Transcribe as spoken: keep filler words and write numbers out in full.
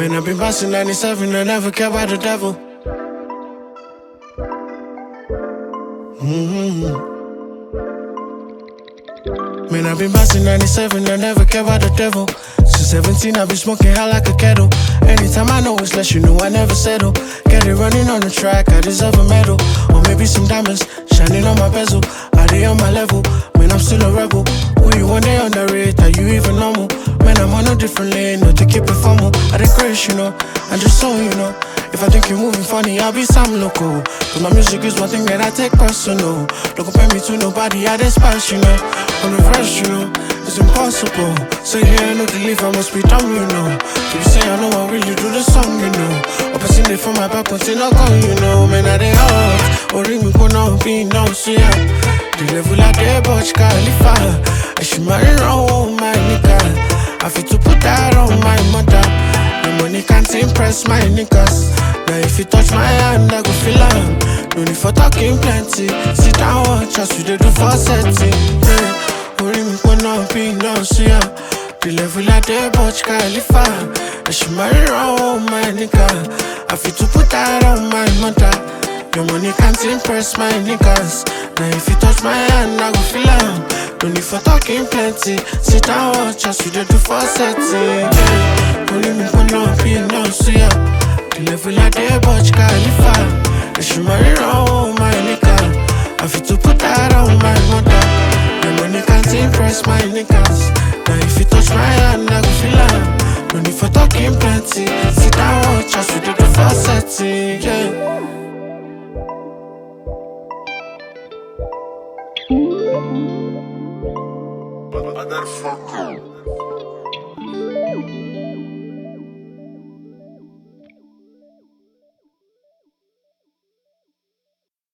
Man, I've been busting ninety-seven, I never care about the devil. Mm-hmm. Man, I've been busting ninety-seven, I never care about the devil. Since seventeen, I've been smoking hot like a kettle. Anytime I know it's less, you know I never settle. Get it running on the track, I deserve a medal. Or maybe some diamonds shining on my bezel. Are they on my level? Man, I'm still a rebel. Who you one day underrate? Are you even normal? Man, I'm on a different lane, not to keep it formal. I dey crash, you know, I'm just so, you know. If I think you're moving funny, I'll be some local. Cause my music is one thing that I take personal. Don't compare me to nobody, I despise, you know. On the verse, you know, it's impossible. Say here, no belief, I must be dumb, you know. If you say I know, I really do the song, you know. Opposite it from my back, but still not gone, you know. Man, I dey hard, or ring me, go now, be no, so yeah. The level I dey, Burj Khalifa. I should marry wrong, my nigga. I feel to put that on my mother. The money can't impress my niggas. Now if you touch my hand, I go feel am. No need for talking plenty. Sit down, watch us, we dey do for setting. Yeah, worry me for nothing, no see ya. The level I dey, Burj Khalifa. I should marry wrong, my nigga. I feel to put that on my mother. Your money can't impress my niggas. Now if you touch my hand, I go feel am. No need for talking plenty. Sit down, watch us, we dey do for setting. Yeah, only me for nothing, no see ya. The level I dey, Burj Khalifa. I should marry wrong, my nigga. I feel to put that on my mother. Your money can't impress my niggas. Now if you touch my hand, I go feel am. No need for talking plenty. Sit down, watch us, we dey do for setting. Yeah. Motherfucker.